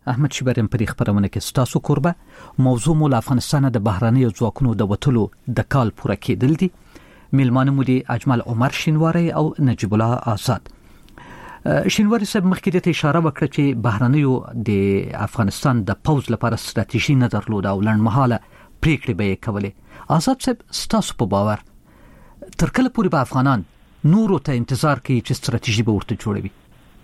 احمد شیبریم په دې خبرونه کې ستاسو قربه موضوع مول افغانستان د بهراني ځواکونو د وټلو د کال پوره کېدل دي. میلمانه مو دي اجمل عمر شینواری او نجیب الله آزاد. شینواری صاحب مخکې ته اشاره وکړه چې بهرانيو د افغانستان د پوز لپاره ستراتیژي نه درلوده او لنډمهاله پریکړې به یې کولې. آزاد صاحب ستاسو په باور تر کله پورې به افغانان نورو ته انتظار کوي چې ستراتیژي به ورته جوړوي؟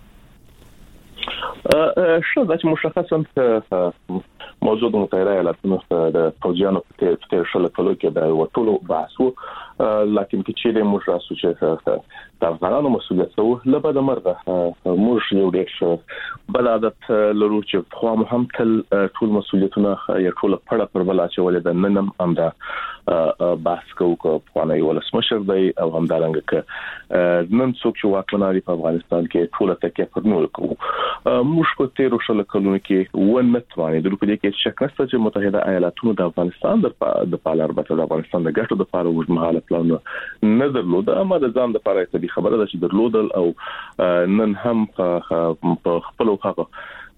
شو دا چې مشخصا موضوع د متحده ایالاتونو د پوځیانو په شل کلو کې د وټولو بحث وو، لکه چې موږ راسو چې د افغانانو مسؤلیت وو لبا د مرغه موږ یو ډېر بل عادت لرو چې خو هم تل ټول مسؤلیتونه یو ټول پړه پر بل اچولې د ننم امدا بحث کوو په نه ولسمشر دی او هم دارنګ ک نن څوک چې واکمناري په افغانستان کې ټول تکیه پر نور کوو. موږ په تیر شل کلونو کې ونه توانې د روپیې کې شک نشته چې متحده ایالاتونو د افغانستان د پالاربته د افغانستان د ګټو د لپاره وژمحاله پلان نه درلود، اما د ځان د لپاره ته خبره ده چې درلودل او نن هم په خپل وخت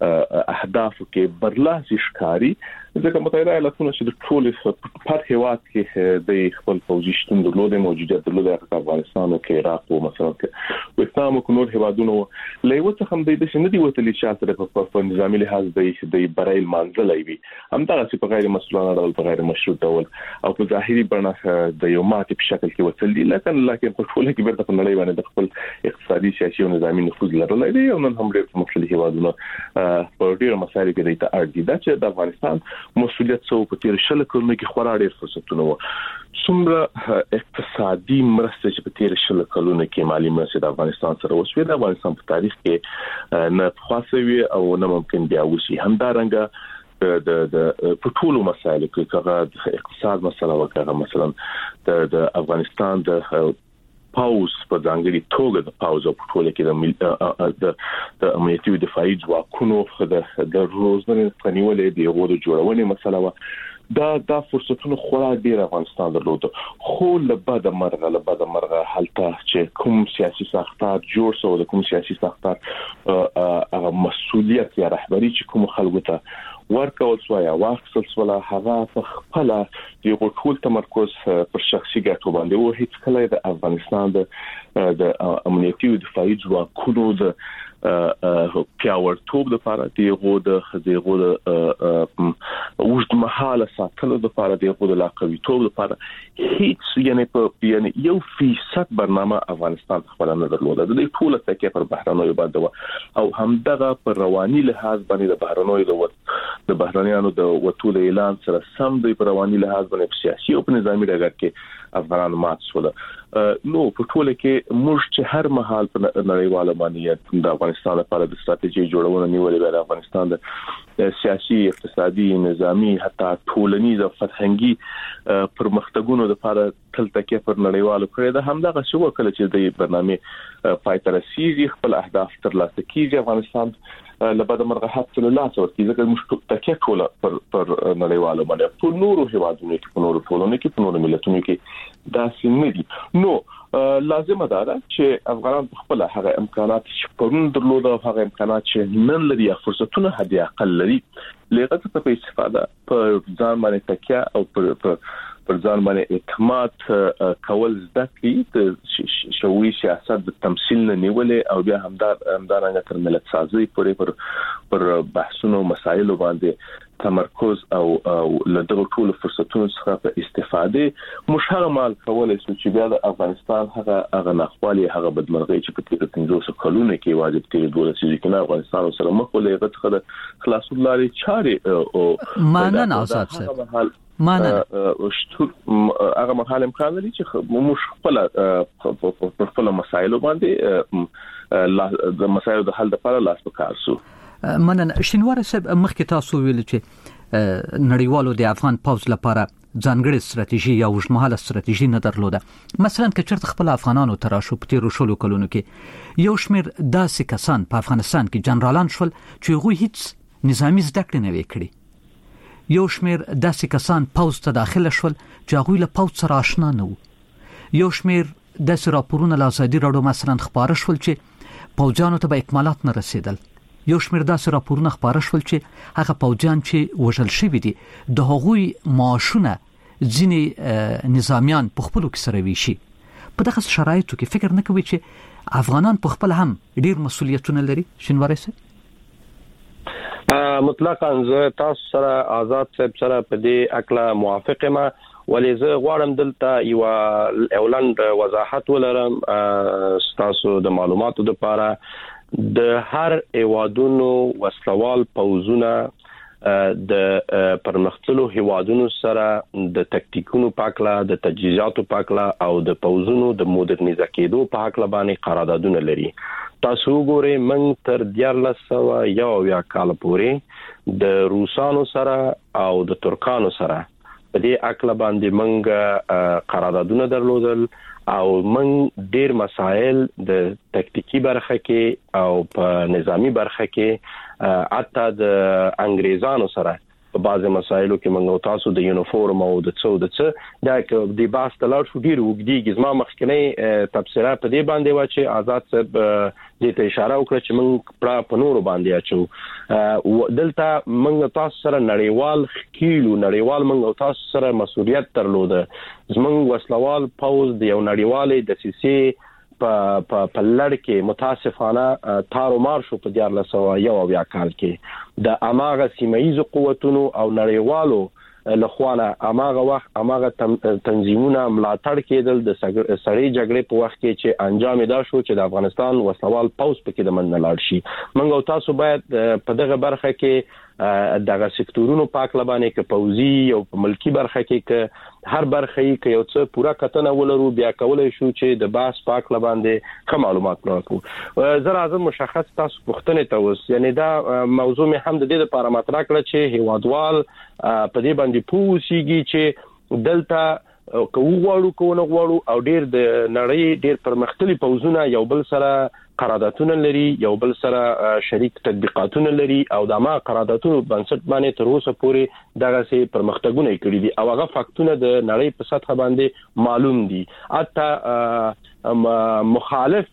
اهداف کې برلاسي ښکاری ځکه متحده ایالاتونو چې د ټول په هیواد کې د خپل پوځي شتون درلوده موجودیت درلوده په افغانستان او کې عراق او مثلا کې وستام او نور هیوادونو لایو څخه هم د دې نه دی وتلی چې په نظامی لحاظ د برایل منځلای وي هم دا چې په غیر مسؤلانه ډول په غیر مشروع ډول او په ظاهري بڼه د یو ماته په شکل کې وتلی، لکه په ټول کې بیرته په نړۍ باندې د خپل اقتصادي سیاسي او نظامی نفوذ لرلای دی او نن هم ډېر مختلف هیوادونو په ډېر مسایلو کې د اړ دي چې د افغانستان مسؤلیت څو په تیر شل کلونو کې خورا ډېر فرصتونه وو. څومره اقتصادي مرسته چې په تیر شل کلونو کې مالی مرسته د افغانستان سره وشوه د افغانستان په تاریخ کې نه خاصوي او نه ممکن بیا وشي. همدارنګه د ټولو مسایلو کې کغه اقتصاد مسله وکړه مثلا د افغانستان د پاوز په ځانګړي توګه د پاوز په ټوله کې د امنیتي او دفاعي ځواکونو د روزنې پنیولې د یو د جوړونې مسله و دا فرصتونه خورا ډیر افغانستان درلود، خو لبد مرغه حالته چې کوم سیاسي ساختار جوړ شو د کوم سیاسي ساختار هغه مسؤلیت یا رهبری چې کوم خلکو ته ورکول شو یا واخصل شو هغه خپل یو ټول تمرکز پر شخصي ګټو باندې و، هیڅ کله د افغانستان د امنیتي او دفاعي ځواکونو د پیاوړتوب لپاره دیغه د وجود محاله ساتلو لپاره دیغه د لاقویتوب لپاره هیڅ یعنی 1% برنامه افغانستان خپل نه درلوده. د دې ټول تکیه پر بهرانيو باندې او همدغه پر رواني لحاظ باندې د بهرانيانو د وټول اعلان سره سم د رواني لحاظ باندې سیاسي او نظامی ډګر کې افغان مات شول. نو په ټوله کې موږ چې هر مهال په نړیواله باندې د افغانستان لپاره د ستراتیژي جوړونه نیولې د افغانستان د سیاسي اقتصادي نظامی حتی ټولنیز او فرهنګي پرمختګونو لپاره تل تکیه پر نړیوالو کړی ده. همدغه شو کله چې د برنامه پای ته رسیږي خپل اهداف ترلاسه کیږي افغانستان لبد مرغه حتی له لاس ورته ځکه موږ تکیه کوله پر نړیوالو باندې په نورو هیوادونو کې په نورو ټولنو کې په نورو ملتونو کې دا سیمه دي. نو لازم ده چې افغانان خپل هغه امکانات چې پرون درلوده او هغه امکانات چې نن لري فرصتونه هدي اقل لري لغت په استفاده پر ځان باندې تکیه او پر ځان باندې اعتماد کول زده کړي د شوي سیاست د تمثيل نه نیولې او بیا همدارنګه تر ملت سازي پر بحثونو مسایلو باندې تمرکز او لدغه ټول فرصتونو څخه په استفاده مشهره مال کولای شو چې بیا د افغانستان هغه ناخوالي هغه بدمرغي چې په تیر 15 کلونو کې واجب تیر 12 کې افغانستان سره مخ ولې غته د خلاصون لاري چاري او مانن آزاد صاحب مانن هغه مخالف امکان لري چې موږ خپل مسایلو باندې د مسایلو د حل لپاره لاس پکار سو. منن شینواری صاحب مخکې تاسو ویل چې نړیوالو د افغان پوز لپاره ځانګړې ستراتیژي یا وژمحاله ستراتیژي نه درلوده. مثلا که چېرته خپل افغانانو تراشو په تیر شلو کلونو کې یو شمېر داسې کسان په افغانستان کې جنرالان شول چې هغوی هیڅ نظامی زده کړې نه وې کړې، یو شمېر داسې کسان پوز ته داخله شول چې هغوی له پوز سره آشنا نه وو، یو شمېر داسې راپورونه له ازادي راډیو مثلا خپاره شول چې پوځیانو ته به اکمالات نه رسیدل، یو شمېر داسې راپورونه خبره شول چې هغه پوځیان چې وژل شوي دي د هغوی معاشونه ځینې نظامیان په خپلو کې سره ویشي. په دغه شرایطو کې فکر نه کوي چې افغانان په خپل هم ډیر مسؤلیتونه لري؟ شینواری صاحب مطلقاً زه تاسو سره آزاد صاحب سره په دې اکلا موافق یم، ولې زه غواړم دلته یو اولند وضاحت ولرم تاسو د معلوماتو لپاره. د هر هیوادونو وسلوال پوځونه د پرمختللو هیوادونو سره د تکتیکونو پاکلا، د تجهیزاتو پاکلا او د پوځونو د مودرنیزه کېدو په حق باندې قراردادونه لري. تاسو ګورئ موږ تر 1401 کال پورې د روسانو سره او د ترکانو سره په دې حق باندې موږ قراردادونه درلودل او موږ ډیر مسائل د تکتیکی برخه کې او په نظامی برخه کې حتی د انګریزانو سره په بعضی مسایلو کې موږ تاسو د یونیفورم او د څه د دې باس تلل شو ډیر وګړي زما مخکنی تفسیرات په دې باندې و چې آزاد صاحب دې ته اشاره وکړه چې موږ په نورو باندې اچو. دلته موږ تاسو سره نړیوال خکیلو نړیوال موږ تاسو سره مسؤلیت درلوده. زموږ وسلوال پوز د یو نړیوالې د سیسي په لړ کې متاسفانه تارو مار شو په 1401 کال کې د اماغه سیمایي قوتونو او نړیوالو لخوانه اماغه وخت اماغه تنظیمونه ملاتړ کېدل د سړی جګړې په وخت کې چې انجام دا شو چې د افغانستان وسلوال پوز پکې د مننه لاړ شي. موږ تاسو باید په دغه برخه کې دغه سکتورونو پاک لبانې کې پوزي او ملکی برخه کې هر برخه کې یو څه پورا کتنه ولرو بیا کولای شو چې د باس پاک لباندې کوم معلومات راکړو. زه راځم مشخص تاسو پوښتنه توس یعنی دا موضوع مې هم د دې لپاره مطرح کړ چې هیوادوال په دې باندې پوښیږي چې دلته کوو او ډیر د نړۍ ډیر پرمختللي پوزونه یو بل سره قراردادونه لري، یو بل سره شریک تطبیقاتونه لري او د ما قراردادونو بنسټ باندې تر اوسه پورې دغه سي پرمختګونه کړی دي او هغه فاکتونه د نړۍ په سطح باندې معلوم دي. حتی مخالف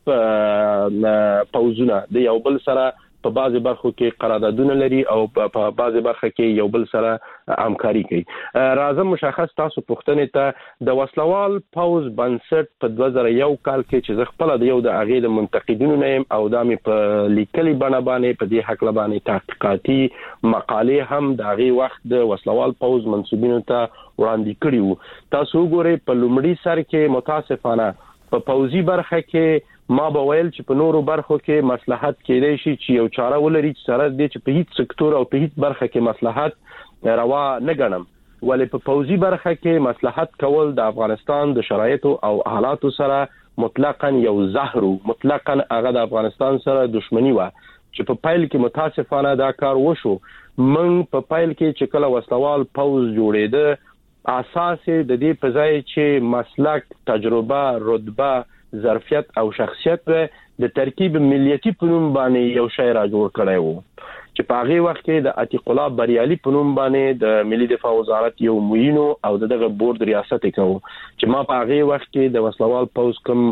پوزونه د یو بل سره په بعضي برخو کې قراردادونه لري او په بعضي برخو کې یو بل سره همکاري کوي. راځم مشخص تاسو پوښتنه ته د وسلوال پوز بنسټ په 2001 کال کې چې زه خپل د یو د اغې د منتقدینو نیم او د می په لیکلي بڼه باندې په دې حق لبانې تحقیقاتي مقالې هم د اغې وخت د وسلوال پوز منسوبینو ته وړاندې کړیو. تاسو ګورئ په لومړي سر کې متاسفانه په پوزي برخه کې ما به ویل چې په نورو برخو کې مصلحت کېدای شي چې یو چاره ولري چې سره دې چې په هیڅ سکتور او په هیڅ برخه کې مصلحت روا نه ګڼم، ولې په پوزي برخه کې مصلحت کول د افغانستان د شرایطو او حالاتو سره مطلقاً یو زهر مطلقاً هغه د افغانستان سره دښمنی و چې په پایل کې متاسفانه دا کار وشو. من په پایل کې چې کله وسلوال پوز جوړېده اساس د دې په ځای چې مسلک، تجربه، رتبه، ظرفیت او شخصیت د ترکیب ملیتی په نوم باندې یو شی را جوړ کړی وو چې په هغه وخت کې د عتیق الله بریالي په نوم باندې د ملي دفاع وزارت یو معین او دغه بورډ ریاست کوي چې ما په هغه وخت کې د وسلوال پوز کوم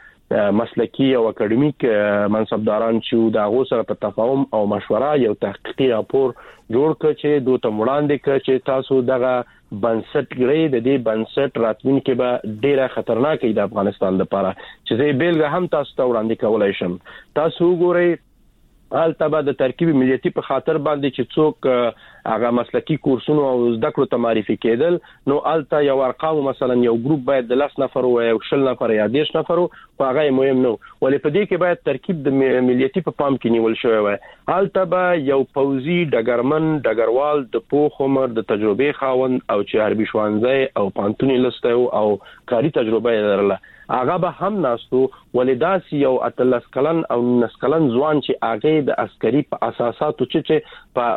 مسلکی او اکیډمیک منصبداران چې د هغه سره په تفاهم او مشوره یو تحقیقي راپور جوړ کړ چې دوی ته وړاندې کړ چې تاسو دغه بنسټ لري د دې بنسټ راتلونکي به ډیره خطرناکه د افغانستان لپاره چې زه بیلګه هم تاسو ته وړاندې کولای شم. تاسو وګورئ البته د ترکیب ملیتی په خاطر باندې چې څوک هغه مسلکی کورسونو او زده کړو ته معرفي کېدل نو البته یو ارقام مثلا یو ګروپ باید د 10 نفر او یو 10 نفر یا 10 نفر خو هغه مهم نو ولې په دې کې باید ترکیب د ملیتی په پام کې نیول شوی وای. البته یو پوزي ډګرمن ډګروال د پوخ عمر د تجربه خاوند او چې حربي شوانځي او پانتونی لسته او کاری تجربه لرله هغه به هم ناستو ولداس یو اتلس کلن او نسکلن ځوان چې هغه د عسکري په اساساتو چې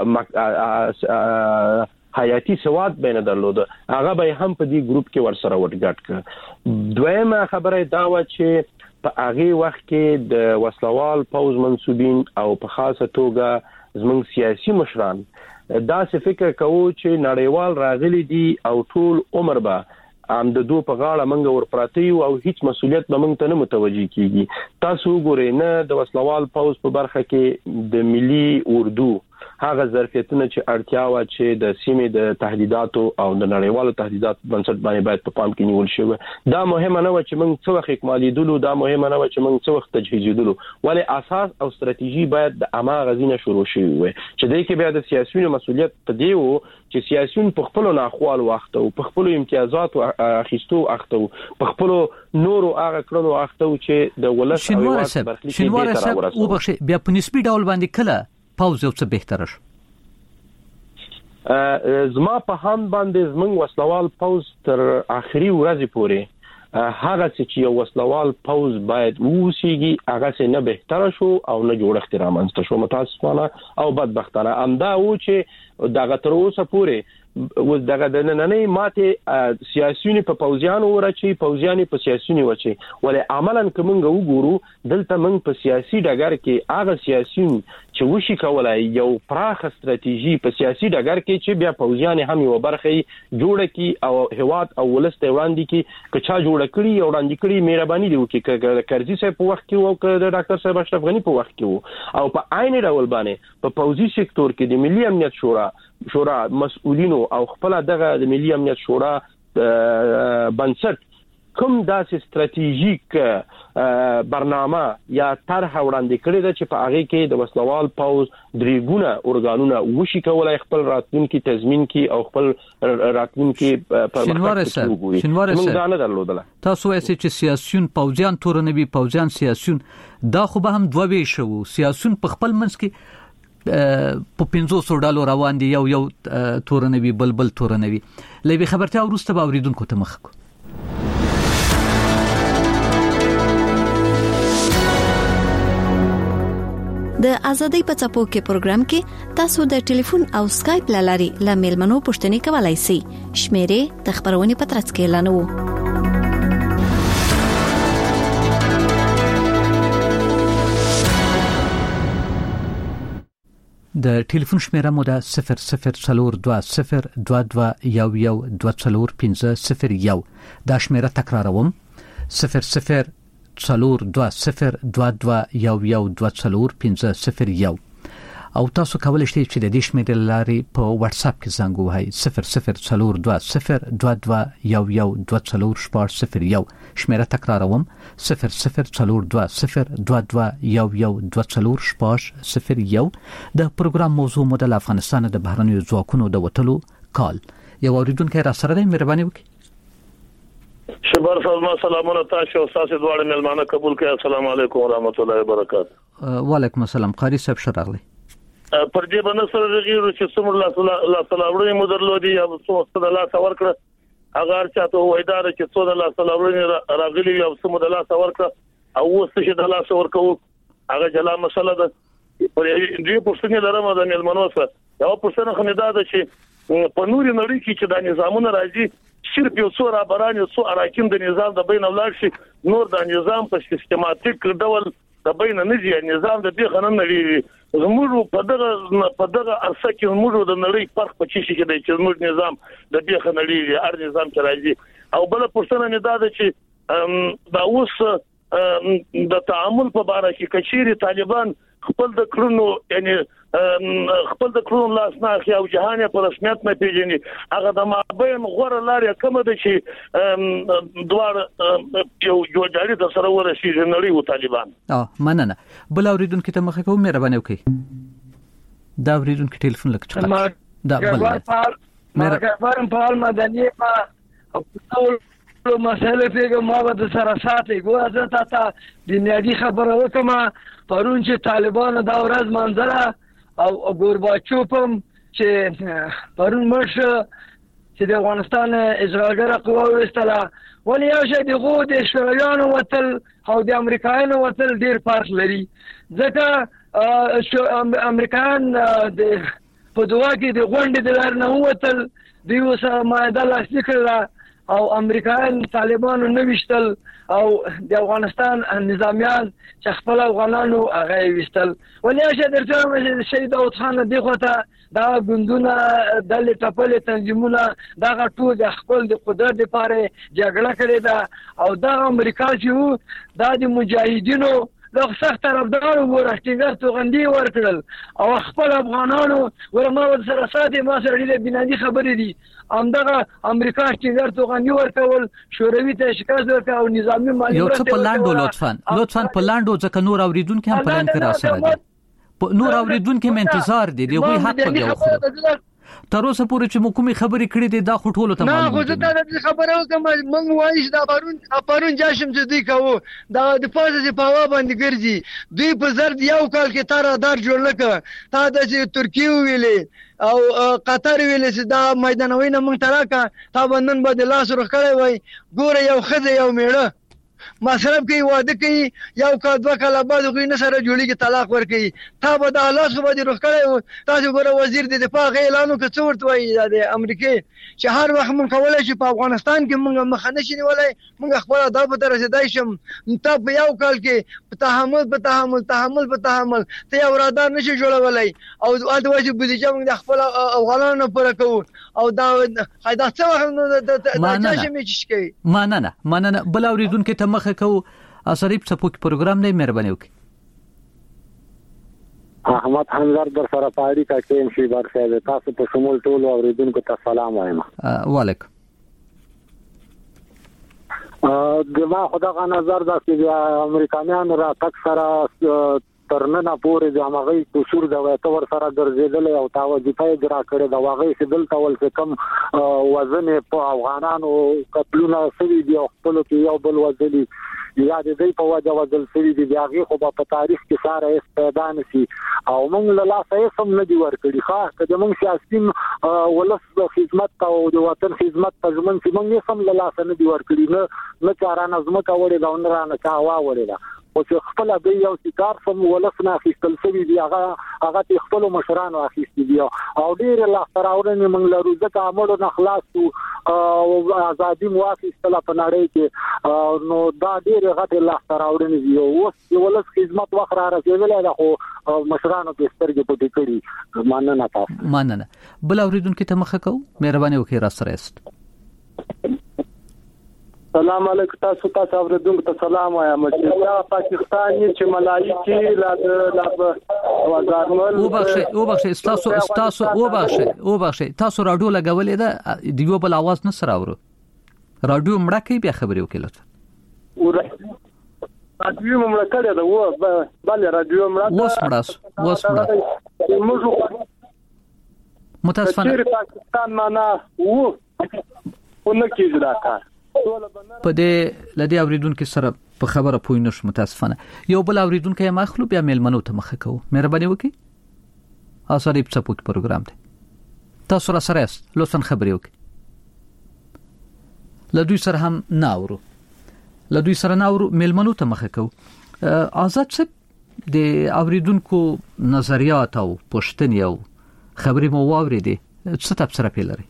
په حیاتي سواد بینه درلوده هغه به هم په دې ګروپ کې ورسره ورګټ ک. دویمه خبره دا و چې په هغه وخت کې د وسلوال پوز منسوبین او په خاصه توګه زموږ سیاسي مشران دا څه فکر کوي چې نړیوال راغلي دي او ټول عمر به ام د دوه په غاړه منګ ور پراته یو او هیڅ مسولیت به موږ ته نه متوجي کیږي. تاسو ګورئ نه د وسلوال پوز په برخه کې د ملي اردو هغه ظرفیتونه چې اړتیا و چې د سیمې د تهدیداتو او د نړیوالو تهدیداتو بنسټ باندې باید په پام کې نیول شي. دا مهمه نه و چې موږ څه وخت اکمالیدلو، دا مهمه نه و چې موږ څه وخت تجهیزیدلو، ولی اساس او ستراتیژي باید د اما غزینه شروع شي وي چې دای کې بیا د سیاسيونو مسولیت په دی وو چې سیاسيون په خپل ناخوال وخت او په خپل امتیازات اخیستو اخته په خپل نورو هغه کړنو اخته چې د ولس او واسط برخلیک شینواره صاحب او بخښه بیا په نسبی ډول باندې کله پاوز یو څه بهتره شو؟ زما په هم باندې زمنګ وسلوال پوز تر اخري ورځې پورې هغه چې یو وسلوال پوز باید ووسیږي هغه څه نه بهتره شو او نه جوړښت رامنځته شو متاسفانه او بدبختانه امدا و چې دغه تر اوسه پورې و دغه د نننې ماته سیاسيونی په پوزیانو ورچی پوزیانی په سیاسيونی وچی ولې عملاً کومنګ وګورو دلته موږ په سیاسي ډګر کې هغه سیاسيون چې وشي کولای یو پراخ ستراتیژي په سیاسي ډګر کې چې بیا پوزیان هم یو برخه جوړه کی او هواد او ولست وړاندې کی کچا جوړه کړی او وړاندې کړی مهرباني دی وکړي کرزي صاحب په وخت کې او د ډاکټر صاحب اشرف غنی په وخت کې او په عین ډول باندې په پوزي سکتور کې د ملي امنیت شورا مسؤلینو او خپل دغه د ملي امنیت شورا بنسټ کوم داسې ستراتیژیک برنامه یا طرح وړاندې کړی ده چې په هغه کې د وسلوال پوز دریګونه اورګانونه وشي کولای خپل راتلونکي تضمین کی او خپل راتلونکي پرمختګ وکړي. موږ نه درلودله. تاسو یې چې سیاسيون پوزیان تورنوي پوزیان سیاسيون دا خو به هم دوه وی شو سیاسيون په خپل منځ کې په 500 ډالر روان دي یو تورنوي بلبل تورنوي لوي خبرته ورسته به اوریدونکو ته مخ کو. د ازادۍ په څپو کې پروګرام کې تاسو د ټلیفون او سکایپ لاري لامل منو پښتني کولای شئ. شمیرې د خبرونې پترڅ کې اعلانوو. د ټلیفون شمیره مو ده 00202211241501 دا شمیره تکراروم 00202211241501 او تاسو کولای شئ چې د دې شمیرې لارې په واتس اپ کې زنګ ووهئ 00202211241501 شمیره تکراروم 00202211241501 د پروګرام موضوع مو د افغانستان د بهرنیو ځواکونو د وټلو کال یو اوریدونکو را سره دی مهرباني وکړئ. شبر صاحب سلامونه تاسو او تاسو دواړه ملمانه قبول کړئ. السلام علیکم ورحمت الله وبرکاته. وعلیکم السلام. قاری صاحب شراغلی پر دې باندې سره غیرو چې څومره الله تعالی وړي مدرلودي یا څو الله څور کړ هغه چاته وایدار چې څو الله تعالی وړي راغلي او څومره الله څور کړ او وسه چې الله څور کو هغه جلا مسله ده. پر دې پښتنه لرم د ملمنو سره یو پښتنه خندا ده چې په نوري نړۍ کې چې د نظامونو راځي صرف یو څو رابران یو څو اراکین د نظام د بین ولر شي نور د نظام په سیستماتیک ډول د بین نه دي نظام د دې خنن لري زموږ په دغه ارسه کې موږ د نړۍ فرق په چی شي کې د موږ نظام د دې خنن لري هر نظام چې راځي او بل پښتنه نه ده چې دا اوس د تعامل په اړه کې کچيري طالبان خپل د کړنو یعنی خپل د کړنو لاس نه اخی او جهان په رسمیت نه پیژني هغه د مابین غوړه لارې کوم د چې دوار یو جوړجاړي د سره ورشي نړۍ او طالبان. مننه. بل اوریدونکو ته مخه کوم مهرباني وکړئ. دا اوریدونکو ټلیفون لکه چا دا بل مهربان په مدني په مسئله پیګه ما به سره ساتي ګوره زه تا د نیادي خبره وکم پرون چې طالبان دا ورځ منځره او ګورباچوف چې پرون مرشه چې د افغانستان اجراګره قوه وستله ولې یو شی د غو د شورویانو وتل او د امریکایانو وتل ډیر فرق لري ځکه امریکایان د په دوا کې د غونډې د لار نه وتل دیو سره ماده لاسلیک کړه او امریکایان طالبانو نه وشتل او د افغانستان نظامیان چې خپل افغانانو هغه وشتل ولې چې درته شهید داود خان دغه ته دا ګوندونه د لټپل تنظیمونه دا ټول خپل د قدرت لپاره جګړه کړې ده او دا امریکا چې دا د مجاهدینو د سخت طرفدار ورشتګر توغندي ورکړل او خپل افغانانو ورما سره ساتي ما سره دې بنادي خبرې دي همدغه امریکا اشتګر توغندي ورکول شوروي ته شکایت ورکړ او نظامی مالی یو څه په لاندو لطفاً په لاندو ځکه نور اوریدونکو هم په لاند کې را سره دي نور اوریدونکو هم انتظار دي دوی حق په یو خبره تر اوسه پورې چې موږ خبرې کړې دي دا خټولو ته معلومه نه خو زه دا خبره کوم موږ وایي دا پرون جاشم چې دوی کوو دا د پازه چې په هوا باندې ګرځي دوی په زرد یو کال کې تار دار جوړ لکه تا د ترکیه ویلې او قطر ویلې چې دا میدانوي نه مونږ تراکه تا بندن به د لاس روخ کړی وای ګوره یو خزه یو میړه مصرف کوي واده کوي یو کال دوه کال بعد غوی نه سره جوړیږي طلاق ورکوي تا به د الله خو به روخ کړی تاسو ګوره وزیر د دفاع اعلانو کې څه ورته وایي د امریکای چې هر وخت مونږ کولای شي په افغانستان کې مونږ مخ نه شي نیولای مونږ خپل دا په تر رسیدای شم ته په یو کال کې په تحمل ته یو رادار نشي جوړولای او د وځي بودیجه مونږ د خپل افغانانو پر کوو او دا څه وخت د جاشم چې کوي مننه بل اوریدونکو ته مخه کو اثریب سپوک پروګرام نه مهرباني وکړي احمد حنظر در سره پاړی کا کېم شي برخه تاسو په شمول ټول اوریدونکو ته سلام وایم وعلیکم دغه خدای نظر دا چې امریکایان را تک سره ترنه پورې د هغه قصور د وټور سره ګرځیدل او توجیه اجرا کړي دا واغې سدل تول څه کم وزن په افغانانو قتلونه سوي دي خپل کې یو بل وزلي یا د دې په وجه وزل سوي دي هغه خو په تاریخ کې ساره استفاده نشي او موږ له لاسه سم نه دی ورکړي خاص کله موږ سیاسي ولس خدمت او د وطن خدمت په ځمن کې موږ سم له لاسه نه دی ورکړي نه چارانه زمکه وړي دا نه رانه کا وا وړي دا او چې خپل د یو سکار سم ولسنه خپل سوي دي هغه خپل مشرانو اخیستي دي او ډیر لا تراورنه موږ له روزه امر نه خلاص او ازادي موافقه په نړۍ کې نو دا ډیر غټه لا تراورنه دي او ولس خدمت وخت را رسیدل دا خو مشرانو په سترګې پټې کړي مننه بل اوریدونکو ته مخه کو مهرباني وکړئ را سره است سلام علیکم تاسو اوریدونکو ته سلام وایم چې پاکستان چې ملایکی لا وزارمل وبخښه تاسو رادیو لګولې ده دیو بل आवाज نه سره اورو رادیو مړه کوي بیا خبرې وکړه رادیو مړه کړی دا و بل رادیو مړه وس مړه متاسفانه پاکستان معنا و ونه کیږي دا کار په دې لدی اوریدونکو سره په خبره پوي نش متاسفانه یو بل اوریدونکو یې مخلوب یا ملمنو ته مخه کو مهرباني وکړئ اثریب سپوک پروګرام دی تاسو را سره است لوسن خبرې وکړئ لدوی سره هم ناورو ملمنو ته مخه کو آزاد څه د اوریدونکو نظریات او پوښتنې او خبرې مو واورېدې څه تفسیر پیلري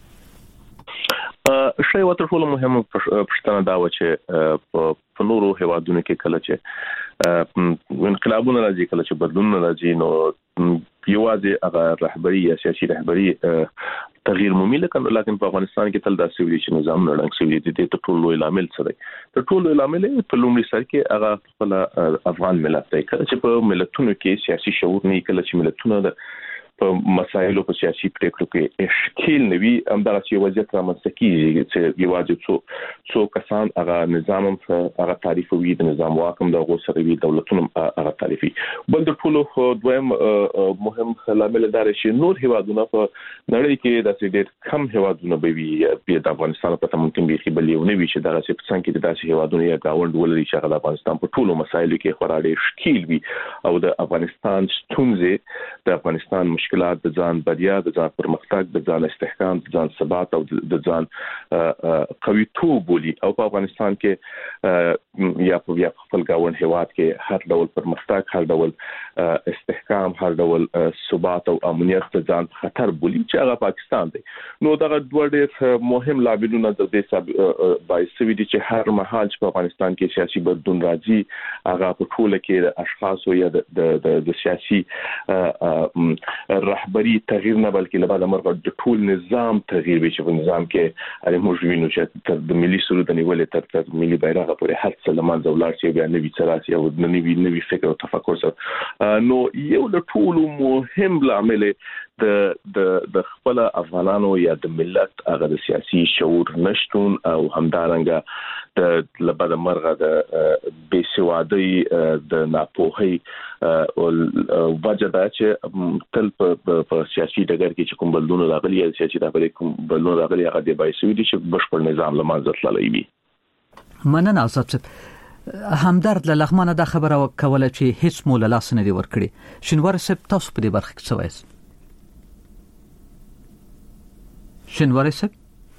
شی وتر ټول مهمه پښتنه دا و چې په نورو هوادونو کې کله چې انقلابونه راځي کله چې بدلونونه راځي نو یوازې هغه رهبری یا سیاسي رهبری تغییر مومي لکن په افغانستان کې تل داسې ویل چې نظام نړنګ شوی دی د ټولو عامل سره د ټولو عامل په لومړي سر کې هغه خپل افغان ملت دی چې په ملتونو کې سیاسي شعور نه کله چې ملتونه د په مسایلو په سیاسي پریکړو کې اشکال نوي همدغه چې وضعیت رامنځته کیږي چې یوازې څو کسان هغه نظام هغه تعریفوي د نظام واکم د غوسروي دولتونو هغه تعریفي بل د ټولو دویم مهم لامل دا چې نور هیوادونه په نړۍ کې د ډېر کم هیوادونه به وي د افغانستان په ممکن به بل یو نوي چې دا چې څنګه کې داسې هیوادونه یا گاوند ولري چې د افغانستان په ټولو مسایلو کې خورا ډېر اشکال وي او د افغانستان ستونزې د افغانستان مشکل مشکلات د ځان بریا د ځان پرمختګ د ځان استحکام د ځان ثبات او د ځان قوي توب بولی او په افغانستان کې یا په خپل گاون هیواد کې هر ډول پرمختګ هر ډول استحکام هر ډول ثبات او امنیت د ځان خطر بولی چې هغه پاکستان دی نو دا ډېر مهم لاملونه د دې باعث وي چې هر مهال چې په افغانستان کې سیاسي بدلون راځي هغه په ټوله کې د اشخاصو یا د سیاسي رهبری تغییر نه بلکې لپاره مرغه د ټول نظام تغییر وي چې په نظام کې موږ وینو چې د ملي سرود نیولې تر ملي بیرغ پورې هر څه لمن زولار چې بیا نوي څراسي او نوي فکر او تفکر سره نو یو له ټول مهم لامل د خپل افغانانو یا د ملت هغه د سیاسي شعور نشټون او همدارنګه د لبد مرغه د بیسوادي د ناپوهي او وجدا چې تل په سیاسي ډګر کې چې کوم بدلون راغلي یا سیاسي ډګر کې کوم بدلون راغلي هغه د بایسوي دي چې بشپړ نظام لمانځل تللی وي. مننه آزاد همدرد له لغمانه د خبره کوله چې هیڅ مول لاس نه دی ورکړي شنوار سپ تاسو په دې برخه کې څه وایي؟ شنوار سپ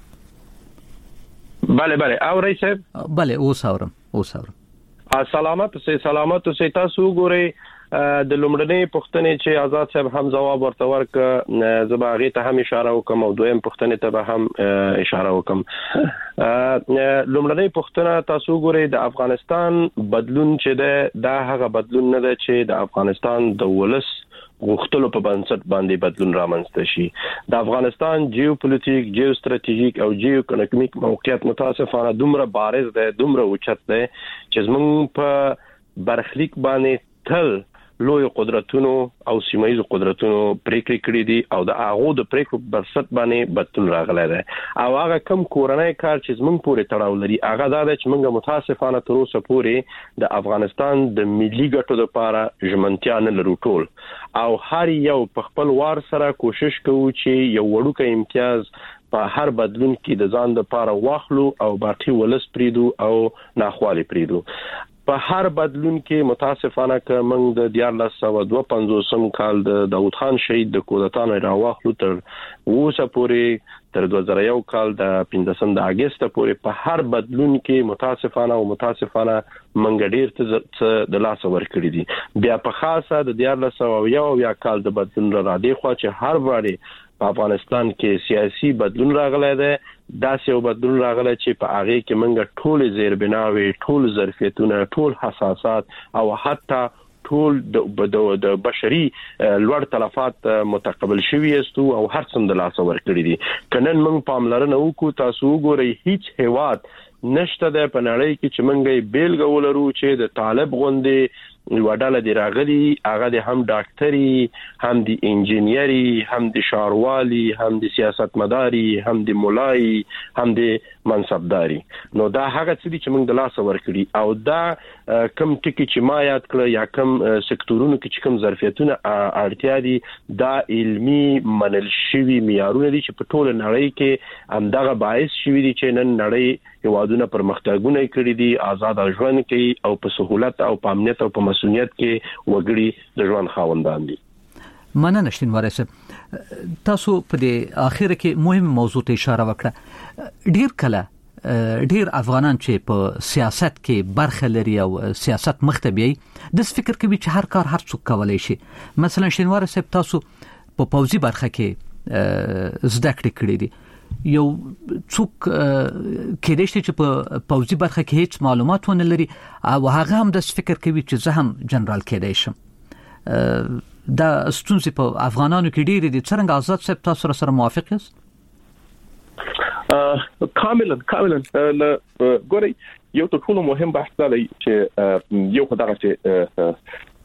بله او رئیس صاحب بله اوس اورم سلامت سي تاسو ګورئ د لومړنۍ پوښتنې چې آزاد صاحب هم جواب ورته ورک زباغي ته هم اشاره وکم او دویم پوښتنې ته به هم اشاره وکم. لومړنۍ پوښتنه تاسو ګورئ د افغانستان بدلون چې دا هغه بدلون نه ده چې د افغانستان د ولس غوښتلو په بنسټ باندې بدلون رامنځته شي. د افغانستان جیوپولیټیک جیو ستراتیژیک او جیو اکونومیک موقعیت متاسفانه دومره بارز ده دومره اوچت ده چې زموږ په برخلیک باندې تل لوی قدرتونو او سیمایي قدرتونو پریکړې کړې دي او د هغه د پریکړو برسټ باندې بدلون راغلی دی او هغه کم کورنۍ کار چې زموږ پورې تړاو لري هغه دا چې موږ متاسفانه تر اوسه پورې د افغانستان د ملي ګټو لپاره ژمنتیا نه لرو ټول او هر یو په خپل وار سره کوشش کوي چې یو وړوکی امتیاز په هر بدلون کې د ځان لپاره واخلو او باقي ولس پریدو او ناخوالي پریدو. په هر بدلون کې متاسفانه ک موږ د 1952 کال د داوود خان شهید د کودتا نه راوخلو تر اوسه پورې تر 2001 کال د 15 د اگست پورې په هر بدلون کې متاسفانه موږ ډیر څه د لاس ور کړی دي. بیا په خاصه د 1901 کال د بدلون را دی خو چې هر واري په افغانستان کې سیاسي بدلون راغلی دی داسې یو بدلون راغلی چې په هغه کې موږ ټول زیربناوي ټول ظرفیتونه ټول حساسات او حتی ټول د بشري لوړ تلفات متقبل شوي استو او هر څه د لاس ور کړی دي. کنن موږ پاملرنه وکړو تاسو وګورئ هیڅ هیواد نشته د پنړی کې چې موږ بیلګه ولرو چې د طالب غوندې وډاله دی راغلي هغه د هم ډاکټري هم د انجینری هم د شاروالي هم د سیاستمداري هم د مولای هم د منصبداري نو دا هغه څه دي چې موږ د لاس ورکړي او دا کم ټکی چې ما یاد کړ یا کم سکتورونو کې چې کم ظرفیتونه اړتیا دي دا علمي منل شوی معیارونه دي چې په ټول نړۍ کې همدغه باعث شوی دي چې نن نړۍ هیوادونه پرمختګونه کړي دي آزاد ژوند کوي او په سہولت او په امنیت او په مسؤلیت کې وګړي د ژوند خاوندان دي. مننه شینواری صاحب تاسو په دې اخر کې مهم موضوع ته اشاره وکړه. ډیر افغانان چې په سیاست کې برخه لري او سیاست مختبي د فکر کوي چې هر کار هر څوک کولای شي. مثلا شینواری صاحب تاسو په پوځي برخه کې زده کړې کړې دي یو څوک کېدای شي چې په پوځي برخه کې هیڅ معلومات ونه لري او هغه هم د فکر کوي چې زه هم جنرال کېدای شم. دا ستونزې په افغانانو کې ډېرې دي. څنګه آزاد صاحب تاسو سره موافق یاست؟ کاملا ګورئ یو ټول مهم بحث دی چې یو خدای چې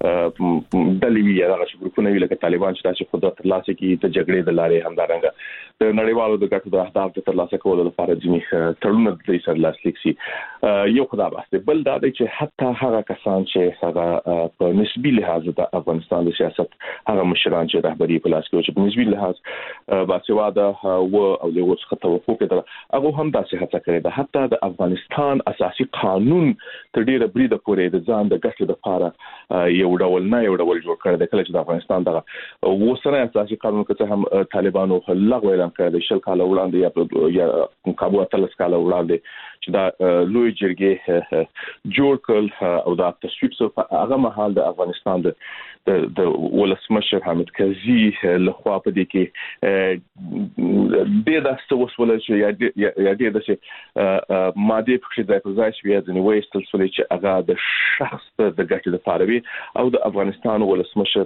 د لیبیا دغه ګروپونه ویل چې طالبان چې تاسو خدای ترلاسه کی ته جګړې د لارې همدارنګه د نړیوالو د ګټو د اهداف د ترلاسه کولو لپاره ځینې تړونونه د سر لاسلیک شي. یو خدای باسته بل دا دی چې حتی هغه کسان چې هغه په نسبی لحاظ د افغانستان د سیاست هغه مشران چې رهبری په لاس کې چې په نسبی لحاظ باسواده او له ورڅخه توقع کړه هغه هم داسې هڅه کړې ده حتی د افغانستان اساسي قانون تر ډیره بریده پورې د ځان د ګټو لپاره یو ډول جوړ کړی دی کله چې د افغانستان دغه وسره اساسي قانون کې هم طالبانو لغوه اعلان کړی شل کال وړاندې یا کابو اتلس کال وړاندې چې دا لوی جرګې جوړ کړل او دا تصویب سره هغه مهال د افغانستان د ولسمشر حامد کرزي له خوا په دې کې د داسې وسوله چې یا د داسې ماده په ځای په ځای شوی د نوې سلسله چې هغه د شخص د ګټې لپاره وي او د افغانستان ولسمشر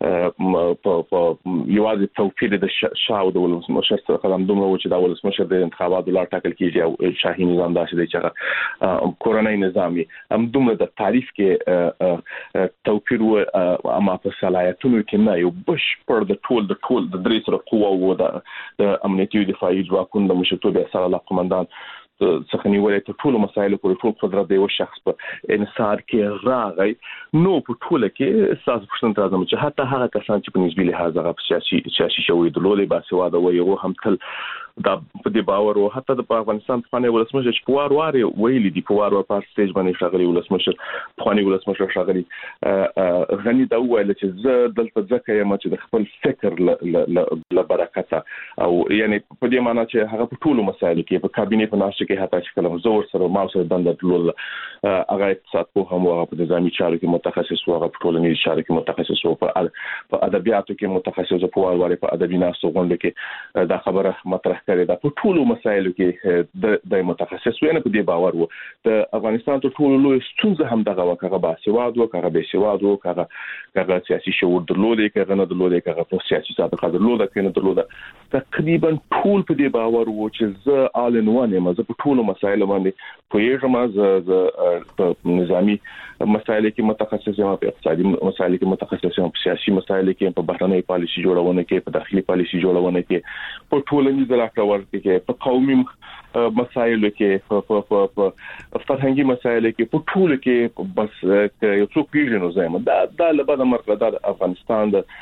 په یوازې توفیر د شاو د ولسمشر سره قدم دومره چې د ولسمشر د انتخاباتو لپاره ټاکل کیږي او شاهي نظام داسې دی چې کورونای نظامي هم دومره د تعریف کې توفیر او اما په صلاحیتونو کې نه یو بشپړ د ټول د درې سره قوه او د امنیتي دفاعي ځواکونو د مشرتوب سره لا قومندان څخه نیولې ته ټول مسایل په ټول قدرت دی او شخص په انصار کې راغی نو په ټول کې اساس پښتون راځم چې حتی هغه کسان چې په نسبی لحاظ هغه سیاسي شوی د لولې باسواده و یو هم تل دا په دې باور او حتی د افغانستان په باندې ولسمشر چې په وار ویلي دی په وار په سټیج باندې شغلي ولسمشر په باندې ولسمشر شغلي غني دا ویل چې زه دلته ځکه یم چې د خپل فکر ل برکته او یعنی په دې معنی چې هغه په ټولو مسایلو کې په کابینه په ناشته کې حتی چې کلم زور سره ما سره دنده ټول هغه اقتصاد په هم هغه په نظامی چارو کې متخصص او هغه په ټولنیزو چارو کې متخصص او په ادبیاتو کې متخصص او په واره په ادبي ناسو غونډه کې دا خبره مطرح کړې ده په ټولو مسایلو کې د متخصص وینه په دې باور وو د افغانستان ته ټول لوی ستونزه هم دغه وکړه باسواد او هغه بسواد او هغه سیاسي شعور درلودي هغه نه درلودي هغه په سیاسي سابقه درلوده کنه درلوده تقریبا ټول په دې باور وو چې زه آل ان وان یم زه په ټولو مسایلو باندې پوهیږم زه په نظامی مسایلو کې متخصص یم په اقتصادي مسایلو کې متخصص یم په سیاسي مسایلو کې په بهرنۍ پالیسي جوړونه کې په داخلي پالیسي جوړونه کې په ټولنیز راکړور کې په قومي مسایلو کې په فرهنګي مسایلو کې په ټولو کې بس یو څو پیژنو زموږ دا لبا د مرکز د افغانستان د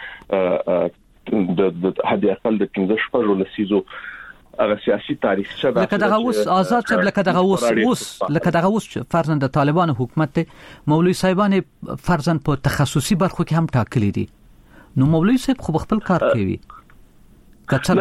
هدي اقل د 15 شپږ لسیزو هغه سیاسي تاریخ څه ده لکه دغه اوس آزاد صاحب لکه دغه اوس فرضاً د طالبان حکومت مولوی صاحبان فرضاً په تخصصي برخو کې هم ټاکلي دي نو مولوی صاحب خو خپل کار کوي کچره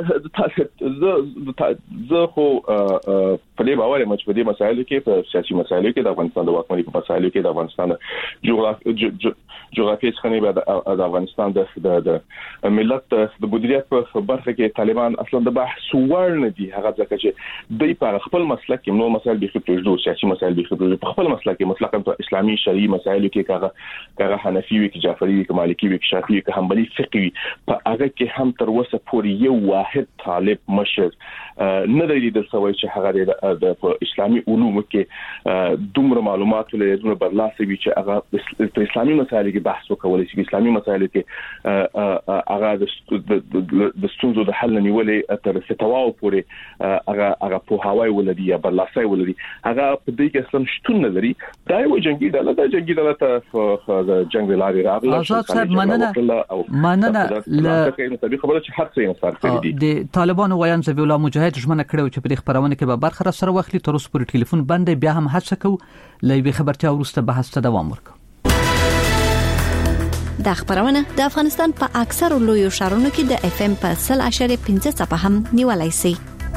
زه خو په دې باور یم چې په دې مسایلو کې په سیاسي مسایلو کې د افغانستان د واکمنۍ په مسایلو کې د افغانستان جغرافیایي څخه د افغانستان د ملت د مدیریت په برخه کې طالبان اصلا د بحث وړ نه دي هغه ځکه چې دوی په خپل مسلک کې نو مسایل به خپل سیاسي مسایل به په خپل مسلک کې مطلقاً په اسلامي شرعي مسایلو کې هغه حنفي وي کې جعفري وي کې مالکي وي کې شافعي وي کې حنبلي فقهي په هغه کې هم تر وسه پورې یو واحد طالب مشر نه دی د سوي چې هغه د اسلامي علومو کې دومره معلومات لري دومره برلاسه وي چې هغه په اسلامي مسایلو کې بحث وکولای شي اسلامي مسایلو کې هغه د ستونزو د حل نیولې تر فتواو پورې هغه په هواي ولدي یا برلاسه ولدي هغه په دې کې اصلا شتون نه لري دا یو جنگي ډله ته د جنگ لاري راغله آزاد صاحب مننه خبره چې هر څه انصار کړی دي د طالبانو ویان ذبیح الله مجاهد ژمنه کړو چې په دې خبرونه کې به برخه سره واخلي تر اوسه پورې ټلیفون بند بیا هم هڅه کوو لې خبرتیا ورسته بحث ته دوام ورکړو د خبرونه د افغانستان په اکثر لویو ښارونو کې د اف ام په 0.5 صفحه هم نیولای شي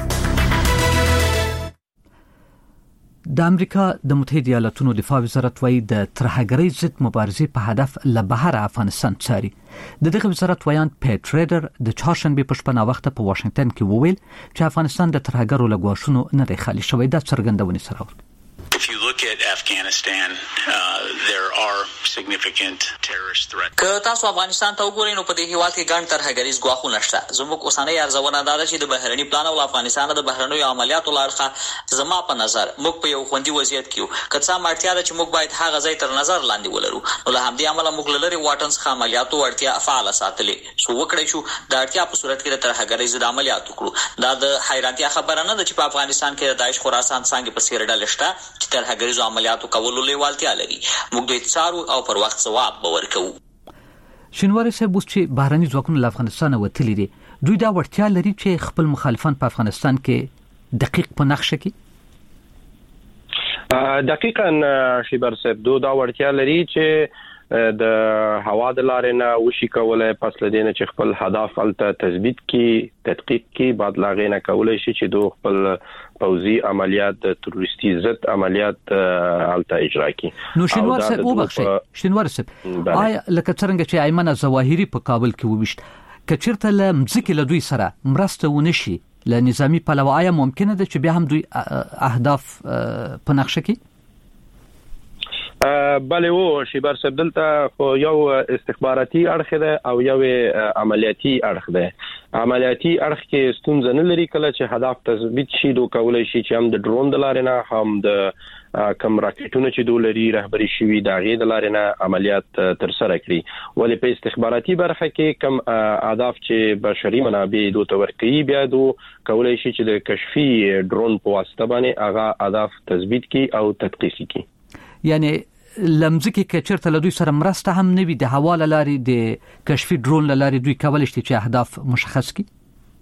د امریکا د متحده ایالاتونو دفاع وزارت وايي د ترهګرۍ ضد مبارزې په هدف له بهر افغانستان څاري د دغه وزارت ویان پیټ ریډر د چهارشنبه په شپه وخت په واشنگټن کې وویل چې افغانستان د ترهګرو له ګواښونو نه دی خالي شوی د څرګندونې سره If you look at Afghanistan, there are که تاسو افغانستان ته وګورئ نو په دې هیواد کې ګڼ ترهګریز ګواښونه شته. زموږ اوسنۍ ارزونه دا ده چې د بهرني پلان او افغانستان د بهرنیو عملیاتو لاړخه زما په نظر موږ په یو خوندي وضعیت کې یو. که څه هم اړتیا ده چې موږ باید هغه ځای تر نظر لاندې ولرو، نو له همدې امله موږ له لرې واټن څخه عملیاتو وړتیا فعاله ساتلې څو وکړی شو د اړتیا په صورت کې د ترهګرۍ ضد عملیات وکړو. دا د حیرانتیا خبره نه ده چې په افغانستان کې د داعش خراسان څنګه په څیر ډلې شته چې ترهګریزو عملیاتو کولو لیوالتیا لري. موږ دوی څارو او پر وخت ځواب به ورکوو. شینواری صاحب اوس چې بهرني ځواکونه له افغانستان وتلي دي، دوی دا وړتیا لري چې خپل مخالفان په افغانستان کې دقیق په نقشه کې دقیقاً شیبر صاحب دا وړتیا لري چې د هوا د لارې نه وشي کولای پس لدینه چې خپل هدف الته تثبیت کی تحقیق کی بعد لاغې نه کولای شي چې دوی خپل پوزي عملیات تروریستي ضد عملیات الته اجرا کی. نو شینوار صاحب شینوار صاحب آیا لکه څنګه چې ایمن ظواهری په کابل کې وویشت کچیرته لمځکه له دوی سره مرسته ونشي له نظامی پلوه آیا ممکنه ده چې بیا هم دوی اهداف په نقشه کې بله و شیبر صاحب دلته خو یو استخباراتي اړخ ده او یو عملیاتي اړخ ده. عملیاتي اړخ کې ستونزه نه لري کله چې هدف تثبیت شي دوی کولای شي چې هم د ډرون د لارې نه هم د کم راکټونو چې دوی لري رهبري شوی د غې د لارې نه عملیات تر سره کړي. ولې په استخباراتي برخه کې کم اهداف چې بشري منابع دوی ته ورکړي بیا دوی کولای شي چې د کشفي ډرون په واسطه باندې هغه اهداف تثبیت کړي او تدقیق کړي. یعنی لمځکه کې چرته له دوی سره مرسته هم نه وي د حواله لاري د کشفي ډرون لاري دوی کولای شي چې اهداف مشخص کړي.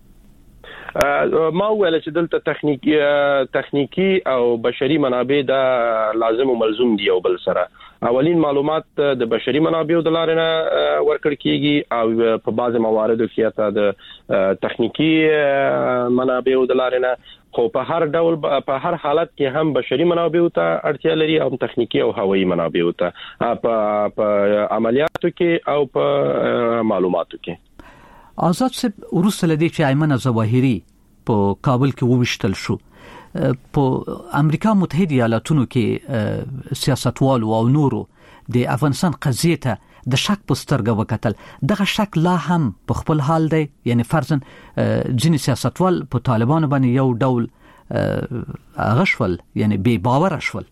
ما ویل چې دلته تخنیکی او بشري منابع دا لازم او ملزوم دي او بل سره اولین معلومات د بشري منابع د لارې نه ورکړ کیږي او په بعض مواردو کې تا د تخنیکی منابع د لارې نه خو په هر ډول په هر حالت کې هم بشري منابع ته اړتیا لري او تخنیکی او هوایي منابع ته په عملیاتو کې او په معلوماتو کې. آزاد صاحب ورسره لدی چې ایمن ظواهری په کابل کې وویشتل شو په امریکا متحده ایالاتونو کې سیاستوالو او نورو د افغانستان قضیه ته د شک په سترګه وکتل. دغه شک لا هم په خپل حال دی، یعنی فرضاً ځینې سیاستوال په طالبانو باندې یو ډول غشول یعنی بے باور شول.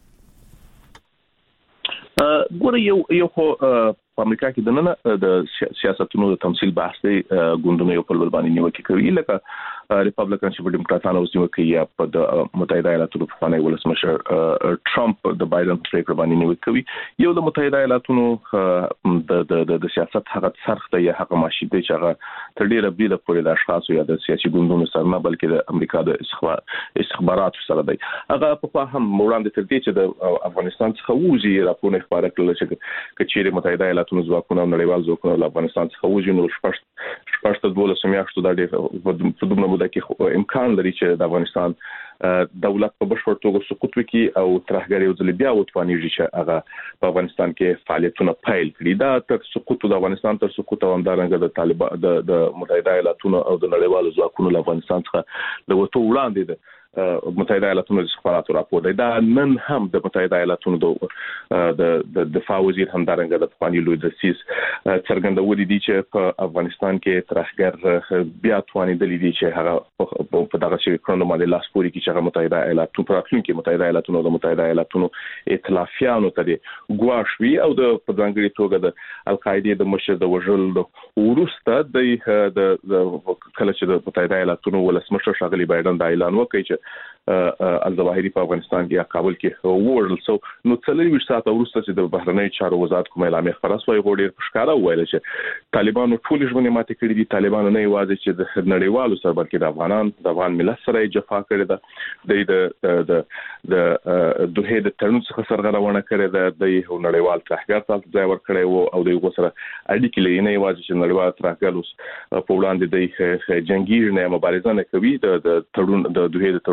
ګوره یو خو په امریکا کې د نن د سیاستونو د تمثيل بحث دی ګوندونه یو په بل باندې نیوکه کوي لکه ریپبلیکن چې ډیموکراتانو اوس نیوکه کوي په د متحده ایالاتو په فاني ولسمشر ټرمپ د بایدن پریکړه باندې نیوکه کوي. یو د متحده ایالاتو د سیاست هغه سرخته یا هغه ماشي دی چې هغه تر ډیره بریده پورې د اشخاص یا د سیاسي ګوندونو سره نه بلکې د امریکا د استخباراتو سره دی. هغه په هم وړاندې تر دې چې د افغانستان څخه وځي راپورونه خبره کړل چې کچېره متحده ایالاتونو ځواکونه نړیوال ځواکونه له افغانستان څخه وځي نو شپږ 12 میاشتو د دې په دومره موده کې امکان لري چې د افغانستان دولت په بشپړ توګه سقوط وکړي او ترهګری او ځلبیا وتوانیږي چې هغه په افغانستان کې فعالیتونه پیل کړي. دا تر سقوط د افغانستان تر سقوط او همدارنګه د طالبان د متحده ایالاتونو او د نړیوالو ځواکونو له افغانستان څخه د وټو وړاندې ده متحده ایالاتونو د استخباراتو راپور دی. دا نن هم د متحده ایالاتونو د دفاع وزیر همدارنګه د پخوانی لوی دسیس څرګندولې دي چې په افغانستان کې ترهګر بیا توانیدلې دي چې هغه په دغه شی کړنو باندې لاس پوري کې چې متحده ایالاتونو پراتلونکو متحده ایالاتونو د متحده ایالاتونو ائتلافیانو ته ګواښوي او د په ځانګړي توګه د القاعده د مشر د وژل ورسته د کله چې د متحده ایالاتونو ولسمشر شاغلي بایدن د اعلان وکړي چې الظواهری په افغانستان کې کابل کې وورل سو نو څلور ساعت وروسته چې د بهرنی چارو وزارت کوم اعلامیه خبره شوې غوډیر پښکارا ویل چې طالبانو ټول ژوند ماته کړی دي. طالبانو نه یوازې چې د نړیوالو سره بلکې د افغان ملت سره جفا کړې ده د دوه د تړون څخه سرغړونه کړې ده د نړیوال ترهګر ته ځای ورکړی وو او د یو سره اړیکې لري نه یوازې چې نړیوال ترهګر اوس په وړاندې د جنگي نه مبارزه نه کوي د تړون د دوه د تړون خلاف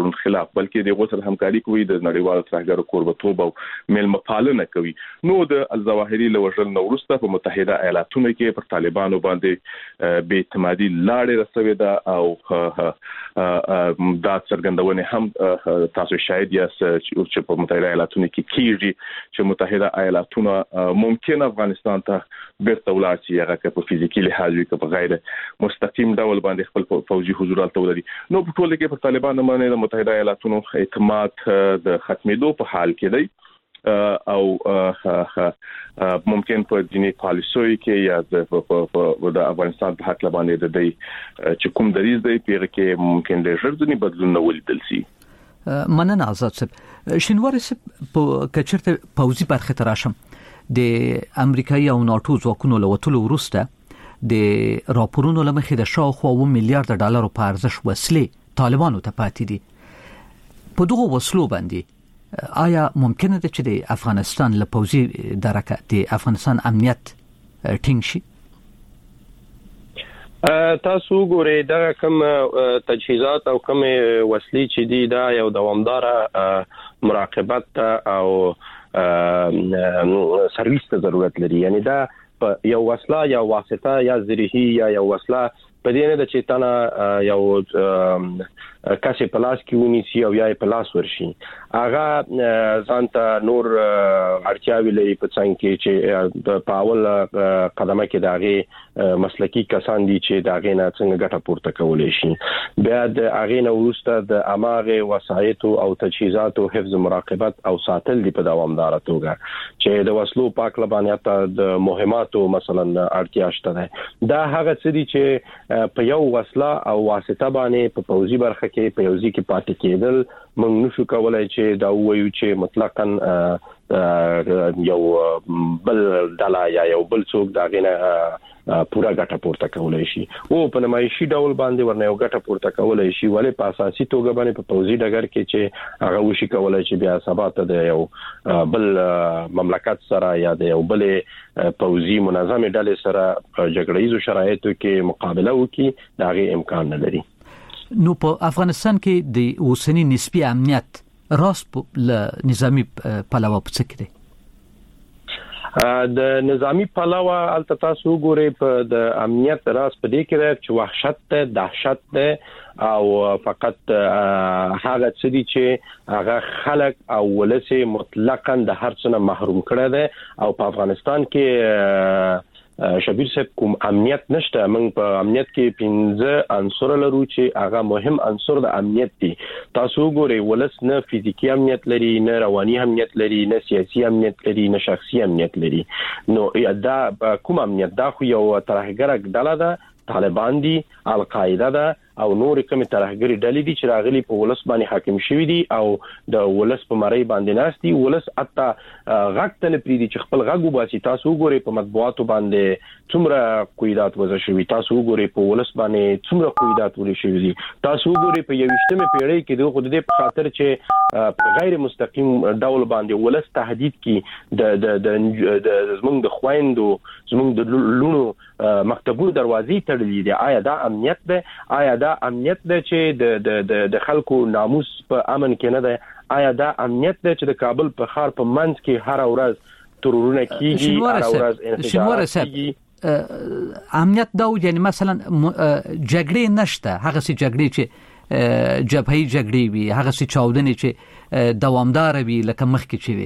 بلکې د غوسر همکاري کوي د نړیوالو ترهګرو کوربتوب او ملمه پالنه کوي. نو د الظواهري لوژل نو وروسته په متحده ایالاتونو کې پر طالبانو باندې بې اعتمادي لاړې رسوي دا او دا څرګندونه هم تاسو شاید یا چې په متحده ایالاتونو کې کیږي چې متحده ایالاتونه ممکن افغانستان ته بیرته ولاړ شي هغه په فزیکی لحاظ وي که په غیر مستقیم ډول باندې خپل فوجي حضور الته ولري. نو په ټول کې پر طالبانو باندې د متحده ایالاتونو اعتماد د ختمېدو په حال کې دی او ممکن په دیني پالیسوي کې یا د افغانستان په حق باندې د دې چې کوم دریز دی پیغه کې ممکن د ژوندۍ بدلون ولیدل شي. مننه آزاد صاحب. شینوار صاحب په کچرته پوزي برخه تراشم د امریکایي او ناتو ځواکونو لوتلو وروسته د راپورونو لمخې د شاوخوا 1 میلیارډ ډالر په ارزش وسلې طالبانو ته پاتې دي. په دغه وسلو باندې آیا ممکنه ده چې د افغانستان له پوزي درکه د افغانستان امنیت ټینګ شي؟ تاسو ګورئ دا کوم تجهیزات او کوم وسلې چې دي دا یو دوامدار مراقبت او سرویس ته ضرورت لري. یعنی دا یو وسله یا واسطه یا ذریعي یا یو وسله په دې نه د چیتانه یو کاسه پلاس کې ونیسي او یا پلاس ورشي هغه ځانته نور اړتیاوي لري په څنګه کې چې د پاول قدمه کې داغه مسلکی کسان دي چې داغه نه څنګه ګټه پورته کولای شي. بیا د هغه نه ورسته د اماغه وسایط او تجهیزات او حفظ مراقبت او ساتل دي په دوامدار توګه چې د وسلو پاک لبانیت د مهماتو مثلا اړتیا شته. دا هغه څه دي چې په یو وسله او واسطه باندې په پوزي برخه کې په یوځي کې پاتې کېدل موږ نشو کولای چې دا وایو چې مطلقاً یو بل ډله یا یو بل څوک دا غنه پورا ګټه پورته کولای شي او په نمایشي ډول باندې ورنه یو ګټه پورته کولای شي ولې په اساسي توګه باندې په پوزي ډګر کې چې هغه وشي کولای چې بیا ثبات د یو بل مملکت سره یا د یو بل پوزي منظمه ډلې سره جګړیزو شرایطو کې مقابله وکړي دا غي امکان نه لري. نو په افغانستان کې د اوسنی نسبی امنیت راس له نظامی پلوه څه کې دی؟ د نظامی پلوه البته تاسو ګورئ په د امنیت راس په دې کې چې وحشت ته دهشت ده او فقط هغه څه دي چې هغه خلک او ولسه مطلقاً د هر څه نه محروم کړي ده او په افغانستان کې شبیر صاحب کوم امنیت نشته. موږ په امنیت کې 15 عنصر لرو چې هغه مهم عنصر د امنیت دي. تاسو ګورئ ولس نه فزیکی امنیت لري نه رواني امنیت لري نه سیاسي امنیت لري نه شخصي امنیت لري. نو دا کوم امنیت دا خو یو ترهګر ډله ده طالبان دي القاعده ده او نور کوم ترهګری ډلې دي چې راغلي په ولس باندې حاکم شوی دي او د ولس په مړی باندې ناشتي ولس اته غږ ته نه پریدي چې خپل غږ وباسي. تاسو وګورئ په مطبوعاتو باندې څومره قیادت وځي شوی تاسو وګورئ په ولس باندې څومره قیادت وري شوی دي تاسو وګورئ په 21مه پیړۍ کې د خود دې په خاطر چې په غیر مستقیم ډول باندې ولس تهدید کی د زمونږ د خويندو زمونږ د لونو مکتبونو دروازې تړلې دي. آیا دا امنیت ده؟ آیا دا امنیت ده چې د خلکو ناموس په امن کې نه ده؟ آیا دا امنیت ده چې د کابل په ښار په منځ کې هر ورځ ترورونه کیږي هر ورځ انفجارات کیږي؟ امنیت دا یعنی مثلا جګړې نشته هغه سي جګړې چې جبهي جګړې وي هغه سي چاودنې چې دوامدار وي لکه مخکې چې وي.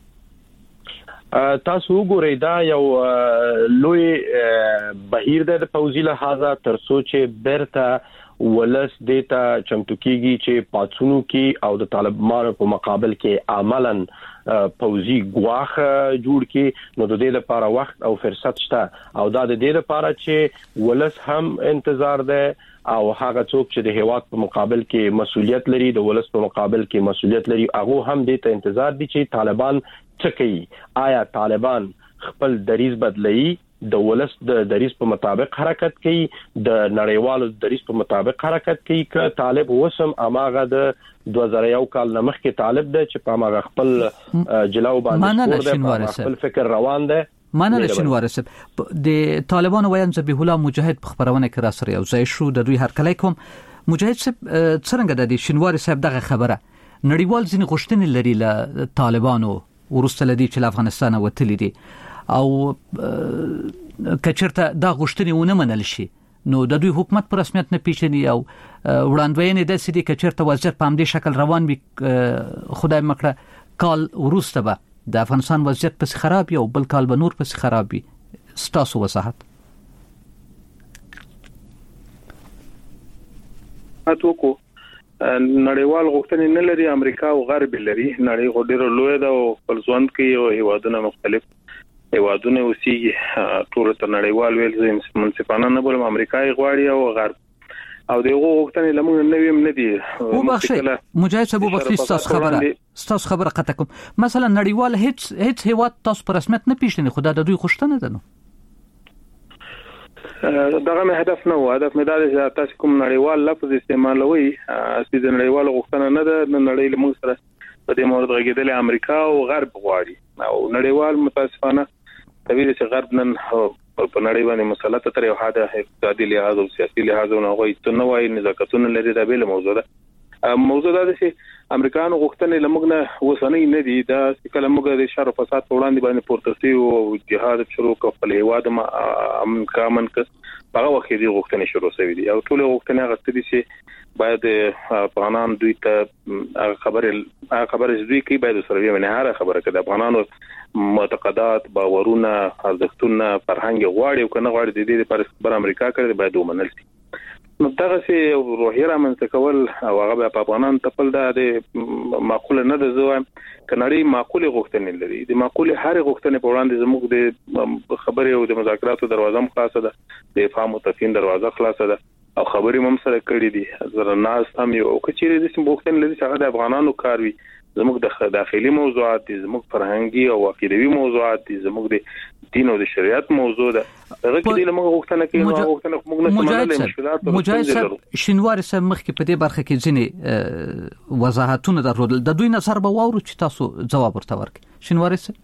تاسو وګورئ دا یو لوی بهیر د پوزي لحاظه تر سوچ برته ولس دیتا چمتو کیږي چې پاتونو کې او د طالبانو په مقابل کې عملاً پوزي غواخ جوړ کې نو د دې لپاره وخت او فرصت شته او دا د دې لپاره چې ولس هم انتظار ده او هغه څوک چې د هیواد په مقابل کې مسؤلیت لري د ولس په مقابل کې مسؤلیت لري هغه هم دې ته انتظار دي چې طالبان څه کوي. آیا طالبان خپل دریز بدلي د ولس د دریز په مطابق حرکت کوي د نړیوالو دریز په مطابق حرکت کوي که طالب وسم اماغه د 2001 کال نمخ کې طالب ده چې په اماغه خپل جلاو باندې خپل فکر روان ده. مننه شینوار صاحب. د طالبانو ویان ذبیح الله مجاهد په خبرونه کې را سره یو ځای شو د دوی هرکلی کوم مجاهد صاحب څنګه د شینواری صاحب دغه خبره نړیوال ځینې غوښتنې لري له طالبانو ورسته لدی چې افغانستان وتلی دي او کچرته دا غوښتنې ونه منل شي نو د دوی حکومت پر رسمیت نه پیژني او وړاندوینې د سړي کچرته وضعیت په همدې شکل روان وي خدای مکړه کال ورسته به د افغانستان وضعیت پس خراب یا بل کال به نور پس خراب وي ستاسو وضاحت اتوکو نړیوال غوښتنې نه لري امریکا او غرب لري نړۍ غوډیرو لوی دا او پلسوند کې او هیوادونه مختلف هیوادونه اوسېږي ټول ته نړیوال ویل زم منصفانه نه بولم امریکا غواړي او غرب او دغه غوښتنې لمون نه ویم نه دي مجاهد ابو بکر ستاسو خبره قطع کوم مثلا نړیوال هیڅ هیواد تاسو پر رسمیت نه پیژني خدای د دوی غوښتنه ده نو دغه مې هدف نه و هدف مې دا چې تاسو کوم نړیوال لفظ استعمالوي چې د نړیوال غوښتنه نه ده نړۍ له موږ سره په دې مورد غږیدل امریکا او غرب غواړي او نړیوال متاسفانه طبيعي چې غرب نن په نړۍ باندې مسلط تر یو حد اقتصادي لحاظ او سیاسي لحاظ نه غوي ته نه وایي نزاکتونه لري دا به موضوع ده چې امریکانو غوښتنې لمغ نه وسنۍ نه دي دا چې کله موږ د شر او فساد په وړاندې باندې پورته سي او جهاد شروع کول هیواد ما امکان ک هغه وخت دي غوښتنې شروع شوې دي او ټول غوښتنې غوښتي چې باید افغانان دوی ته خبره دوی کې باید سره وي نه هر خبره کده افغانانو معتقدات باورونه ارزښتونه فرهنګ غواړي او کنه غواړي د دې لپاره خبر امریکا کړي باید ومنل شي نو دغه سي روحي رامنځته کول او هغه په افغانان تپل د معقول نه ده زو کناري معقول غوښتنې لري د معقول هر غوښتنې په وړاندې زموږ د خبرې او د مذاکراتو دروازه خلاصه ده د افهام او تفهیم دروازه خلاصه ده او خبرې هم سره کړې دي زره ناس هم یو کچېره د سیم غوښتنې لري چې هغه د افغانانو کار وي زموږ د داخلي موضوعات دي زموږ فرهنګي او عقیدوي موضوعات دي زموږ د دین او د شریعت موضوع ده هغه کې د موږ غوښتنه کوي غوښتنه موږ نه سمونه مشکلات مجاهد شینواری سم مخ کې په دې برخه کې ځینې وضاحتونه درلودل د دوی نظر به واورو چې تاسو جواب ورته ورکړئ شینواری سم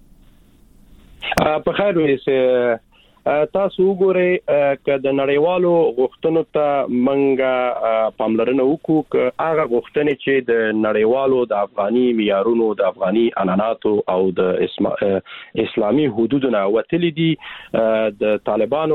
په خیر وې تاسو وګورئ ک د نړیوالو غوښتنو ته منګه پاملرنه وکړو ک هغه غوښتنې چې د نړیوالو د افغاني معیارونو د افغاني عنعناتو او د اسلامي حدودونو وتلې دي د طالبانو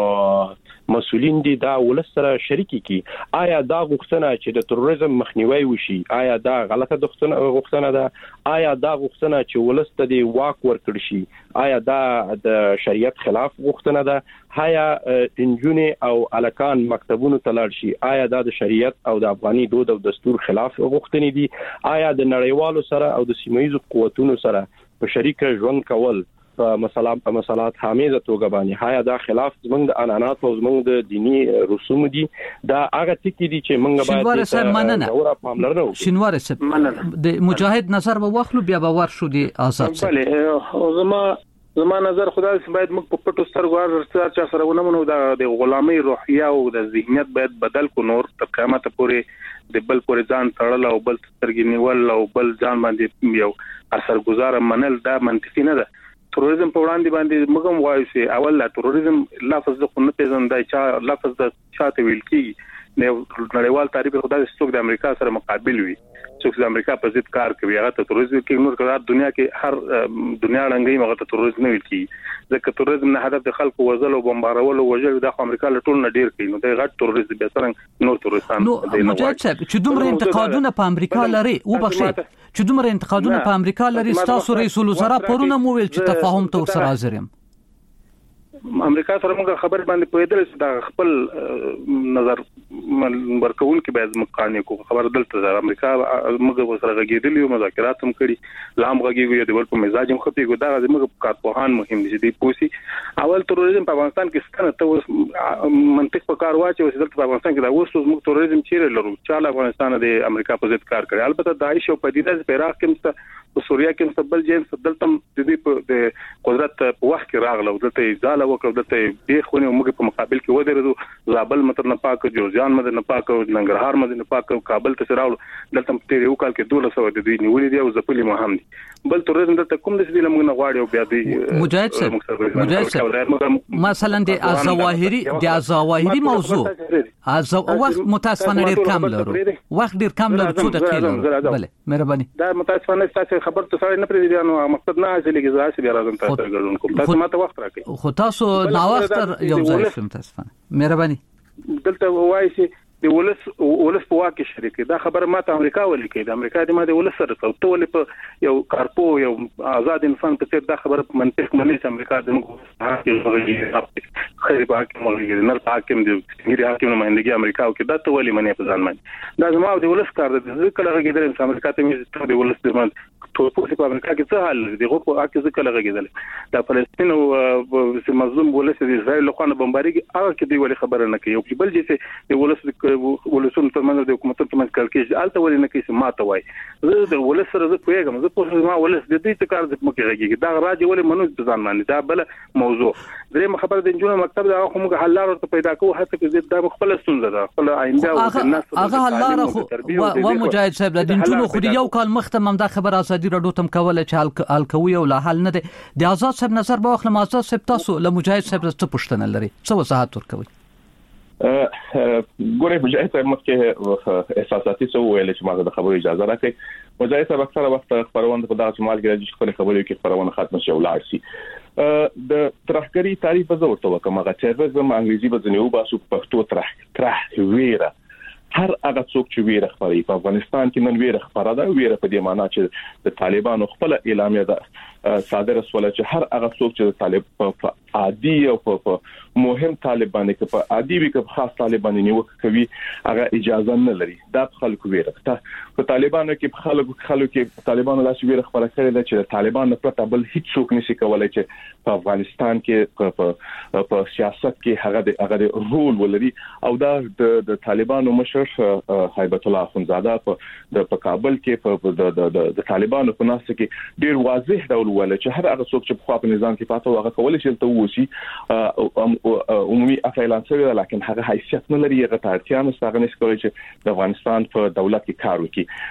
مسؤلین دي دا ولسره شریک کی آیا دا غوښتنه چې د تروریزم مخنیوي وشي آیا دا غلطه غوښتنه ده آیا دا غوښتنه چې ولسته دی واک ورکړ شي آیا دا د شریعت خلاف غوښتنه ده آیا انجونې او الکان مکتبونو ته لاړ شي آیا دا د شریعت او د افغاني دود او دستور خلاف غوښتنې دي آیا د نړیوالو سره او د سیمایي قوتونو سره په شریک ژوند کول مسالات حامیزه توګه باندې هيا دا خلاف زمونږ د عنعنات او زمونږ د دینی رسوم دي دا هغه ټکی دي چې موږ باید نور پاملرنه وکړو شینواری صاحب د مجاهد نظر به واخلو بیا به ورشو دي آزاد بله زما نظر خدای باید موږ په پټو سترګو ارڅ سره ونمنو د غلامي روحیه او د ذهنیت باید بدل کو نور تر قیامت پورې د بل پورې ځان تړل او بل سترګې نیول او بل ځان باندې یو اثرګذار منل دا منطقي نه ده تروریزم په وړاندې باندې موږ هم وایو چې اول لا تروریزم لفظ د خونه پیژندای چې لفظ د چاته ویل کی نړیوال تعریف خدای څوک د امریکا سره مقابل وي څوک د امریکا په ضد کار کوي هغه ته تروریزم کې نور کړه دنیا کې هر دنیا رنګي مغه ته تروریزم نه ویل کی ځکه تروریزم نه هدف د خلکو وژل او بمبارول او وژل د امریکا له ټول نه ډیر کوي نو دا غټ تروریزم به څنګه نور تروریستان دی نو مجاهد صاحب چې دومره انتقادونه په امریکا لري او بخښي چې دومره انتقادونه په امریکا لري تاسو رئیس الوزرا پرونه مو ویل چې تفاهم ته ورسره حاضر یم امریکا سره موږ خبر باندې پوهیدل چې دا خپل نظر ورکول کې باید مقانې کو خبر دلته د امریکا موږ سره غږیدلی او مذاکرات هم کړي لام غږیږي د ورکو مزاج هم خپې ګدا د موږ کارپوهان مهم دي چې پوسی اول تروریزم په افغانستان کې ستنه ته منطق په کار واچي او دلته په افغانستان کې دا اوس موږ تروریزم چیرې لرو چې افغانستان د امریکا په ضد کار کوي البته داعش او پدیده په عراق کې په سوریا کې مستقبل جیمز دلته د دې په قدرت په وخت کې راغله دلته ځاله وکړه دلته به خونی موږ په مقابل کې ودرېدو زابل متر نه پاک جورجان مده نه پاک ننګرهار مده نه پاک کابل ته راول دلته په یو کال کې 1200 د دې نیولې دی او زپلي مهم دي بل تروريزم دلته کوم د دې لمغه غواړي او بیا دی مجاهد صاحب مثلا د ظواهري موضوع وخت متاسفانه ډیر کم لرو وخت ډیر کم لرو څه دقیقه بله مهرباني دا متاسفانه تاسو خبر ته سره نه پرې دی نو مقصد نه حاصلېږي ځکه بیا راځم تاسو ګډون کوم تاسو ماته وخت راکړئ خو تاسو نا وخت یو ځای شم متاسفانه مهرباني دلته وایي چې د ولس په واکه شریک دا خبره ماته امریکا ولیکي د امریکا د ماده ولس سره ته ولې په یو کارپو یو آزاد انسان په څیر دا خبره په منطق مني چې امریکا د موږ حاکم خیر حاکم ولګي نه حاکم دی غیر حاکم نمائندګي امریکا او کې دا ته ولې مني په ځان باندې دا زموږ د ولس کار دی ځکه لږه کېدل چې امریکا ته مې د ولس د من ټول په امریکا کې څه حل دی غو په اکه ځکه لږه کېدل دا فلسطین او مظلوم ولس د اسرائیل له خوا بمباریږي هغه کې دی ولې خبره نه کوي او بل چې د ولس ولسونو په منځ د حکومت په منځ کې کېږي الته ولې نه کوي ماته وای زه د ولس سره زه پوهیږم زه په ما ولس د دې څه کار د مکه راګي دا راځي ولې منو د ځان باندې دا بل موضوع درې خبره د جنونو مکتب دا خو موږ حل لار ورته پیدا کوو هڅه کې دا خپل ستونزه ده خپل آینده او د الناس هغه حل لار خو و مجاهد صاحب د جنونو خو یو کال مختم دا خبر ازادي راډیو تم کوله چې الکوي او لا حل نه دي د آزاد صاحب نظر به اخلم آزاد صاحب تاسو له مجاهد صاحب څه پوښتنه لري څه وضاحت ورکوي ګورې مجاهد صاحب مخکې احساساتي څه ویل چې ما د خبرو اجازه راکړي مجاهد صاحب اکثره وخت خبرونه په دغه شمال کې راځي چې خپل خبرې کې خبرونه ختم شي ولاړ شي د ترهګری تعریف به زه ورته وکم هغه تروریزم انګلیسي به ځنیو باسو پښتو ترح ویره هر هغه څوک چې ویره خبري په افغانستان کې نن ویره خبره ده ویره په دې معنی چې د طالبانو خپل اعلامیه ده صادره سوله چې هر هغه څوک چې طالب په عادي او په مهم طالبان کې په عادي وي کې خاص طالبان نیوکه کوي هغه اجازه نه لري دا خلکو ویره په طالبانو کې خلکو کې طالبانو لاس ویره خبره کړې ده چې طالبان نه پرته بل هیڅ څوک نشي کولای چې په افغانستان کې په سیاست کې هغه رول ولري او دا د طالبانو مشر هیبت الله اخونزاده په کابل کې د طالبانو په ناس کې ډیر واضح ډول ولا چې هر هغه څوک چې په خپل نظام کې پاتې هغه کولای شي ته ووسی عمومي افعالان سره لکه هغه حیثیت نه لري هغه ترتیب نه څنګه نشي کولای چې د افغانستان په دولت کې کار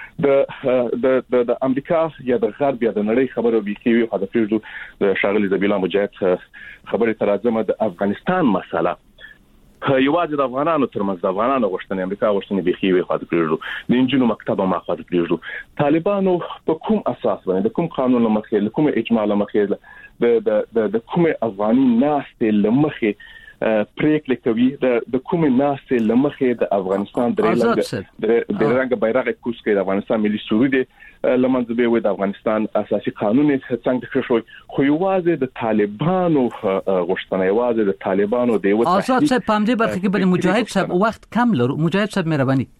وکړي د امریکا یا د غرب یا د نړۍ خبرو بيخي او د فریدو د شاغلي ذبیلا مجاهد خبره ترازمه د افغانستان مسله یوازې د افغانانو ترمنځ د افغانانو غوښتنې امریکا غوښتنې بيخي وي خاطر کړو د انجینو مکتب ما خاطر کړو طالبانو په کوم اساس باندې د کوم قانون لمخې له کوم اجماع لمخې د کوم افغاني ناس لمخې پریکړه کوي د کوم ناس لمخې د افغانستان د رنګ بیرغ کوس کې د افغانستان ملي سرود لمنځه به وي د افغانستان اساسي قانون څنګه شوی خو یوازې د طالبانو غوښتنه یوازې د طالبانو د یو آزاد صاحب په دې برخه کې بل مجاهد صاحب وخت کم لرو مجاهد صاحب مهرباني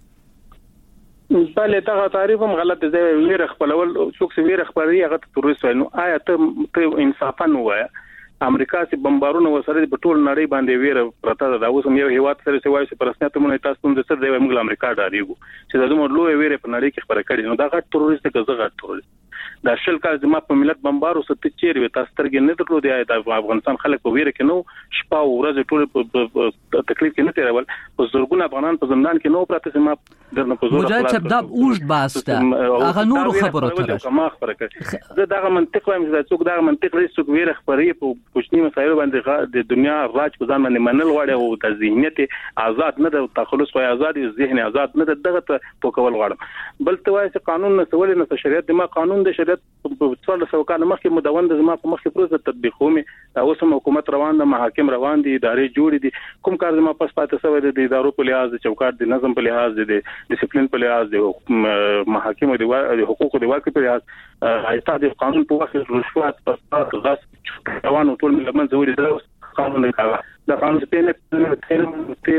بله دا تعریف هم غلط دی ویره خپلول څوک چې ویره خپلوي هغه تروریست وایي نو آیا ته انصافا نو وایي امریکا چې بمبارونه وسره په ټول نړۍ باندې ویره پرته ده اوس هم یو هیواد سره چې وایي چې پرسنیت مونږ تاسو ته څه دی موږ امریکا ډاریږو چې دا موږ لوی ویره په نړۍ کې خبره کړي نو دا غټ تروریست کې زغړ تروریست دا شل کال زما په ملت بمبارو ست چیرې تاسو ترګې نه درلودې د افغانستان خلک په ویره کې نو شپه او ورځ ټول په تکلیف کې نه تیرول په زورګون افغانان په زندان کې نو پراته سما درنه په زور مجاهد صاحب دا اوږد باسته هغه نور خبره تر ما خبره کوي زه دا منطق وایم چې څوک دا منطق لري څوک ویره خبري په کوچنی مسایل باندې د دنیا راج په ځان باندې منل غواړي او د ذهنیت آزاد نه د تخلص او آزاد ذهن آزاد نه دغه په کول غواړم بل ته وایي چې قانون نه سوال نه شریعت د ما قانون د شریعت په 1400 کال مخکې مدون د زما په مخکې پروسه تطبیقومي اوس هم حکومت روان د محاکم روان دي ادارې جوړې دي کوم کار زما پس پاتې سوی د ادارو په لحاظ د چوکاټ د نظم په لحاظ د ډیسپلین په لحاظ د محاکم د حقوق د واقع په لحاظ ایتاد قانون په وخت رشوت پسات غصب روان ټول لمن زوري د قانون کاوه د قانون په نه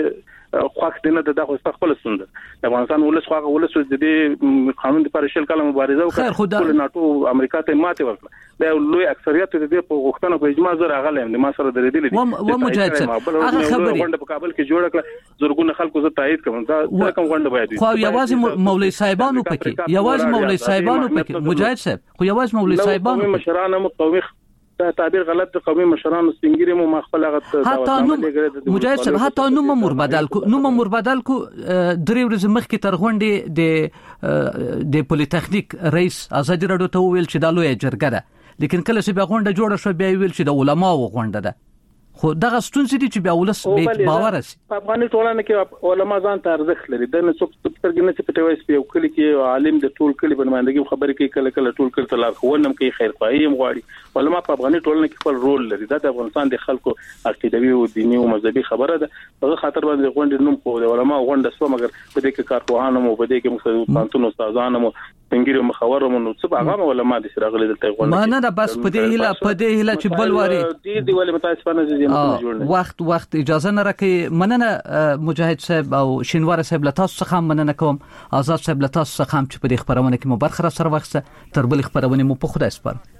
خوښ دي نه د دغه خپل ستونزه د افغانستان ولس خو ولس د دې قانون لپاره شل کاله مبارزه وکړه ټول ناتو امریکا ته ماته ورکړه د لوی اکثریت د دې په غوښتنه په اجماع زره غلم د ما سره درېدل دي و مجاهد صاحب هغه خبرې غونډه په کابل کې جوړ کړه زورګونه خلکو زه تایید کوم دا کوم غونډه باید خو یوازې مولوی صاحبانو پکې یوازې مولوی صاحبانو پکې مجاهد صاحب خو یوازې مولوی صاحبانو مشرانو مقاومه تعبیر غلط د قومي مشرانو سپینګری مو مخفل هغه مجاهد صاحب حتی نو مور بدل کو درې ورځې مخکې تر غونډې د پولیټیکنیک رئیس ازادي راډیو ته ویل چې د لوی جرګه ده لیکن کله چې به غونډه جوړه شو بیا ویل چې د علماو غونډه ده خو دغه ستونزې دي چې بیا ولس به باور شي په افغاني ټولنه کې علما ځان ته ارزښت لري د نه څوک سترګې نه پټوي په یو کلی کې عالم د ټول کلی په نمائندګي خبرې کوي کله کله ټول کلی ته لارښوونم کوي خیرخواهي هم غواړي علما په افغاني ټولنه کې خپل رول لري دا د افغانستان د خلکو عقیدوي او دینی او مذهبي خبره ده په خاطر باندې غونډې نوم خو د علما غونډه سو مګر په دې کې کارپوهانو مو په دې کې مختلف استادانو مو څنګه مخاورم نو څه هغه علما د شراغلي دلته غونډه ما نه بس په دې هله چې بل واري دي ولې متاسفانه دي جوړ وخت اجازه نه راکې مننه مجاهد صاحب او شینوار صاحب له تاسو څخه مننه کوم آزاد صاحب له تاسو څخه چې په دې خبرونه کې مو برخه سره وخت تر بل خبرونه مو په خدای سپارم